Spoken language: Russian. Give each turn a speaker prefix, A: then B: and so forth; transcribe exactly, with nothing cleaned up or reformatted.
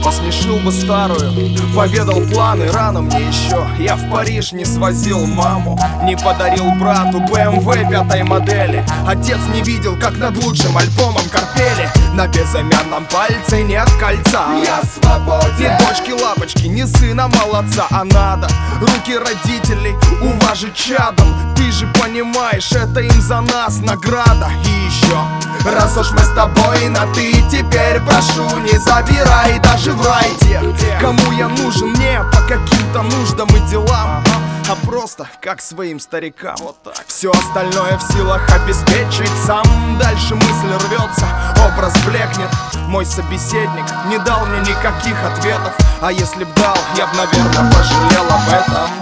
A: посмешил бы старую, поведал планы. Рано мне еще, я в Париж не свозил маму, не подарил брату бэ эм вэ пятой модели. Отец не видел, как над лучшим альбомом корпели. На безымянном пальце нет кольца.
B: Я свободен.
A: Ни дочки лапочки, ни сына молодца, а надо руки родителей уважить чадом. Ты же понимаешь, это им за нас награда. И еще, раз уж мы с тобой на ты, теперь прошу, не забирай даже в рай тех, кому я нужен не по каким-то нуждам и делам, а просто как своим старикам. Вот так. Все остальное в силах обеспечить сам. Дальше мысль рвется, образ блекнет. Мой собеседник не дал мне никаких ответов, а если б дал, я б, наверное, пожалел об этом.